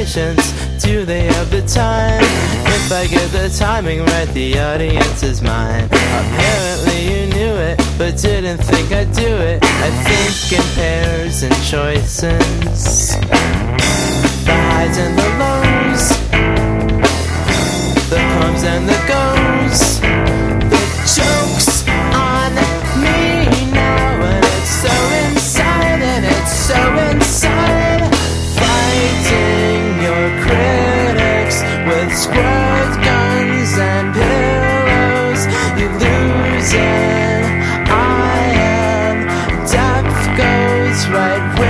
patience? Do they have the time? If I get the timing right, the audience is mine. Apparently you knew it, but didn't think I'd do it. I think in pairs and choices, the highs and the lows, the comes and the goes. The joke's on me now, and it's so inside, and it's so inside. Fighting your critics with squirt guns and pillows. You lose it, I am. Death goes right.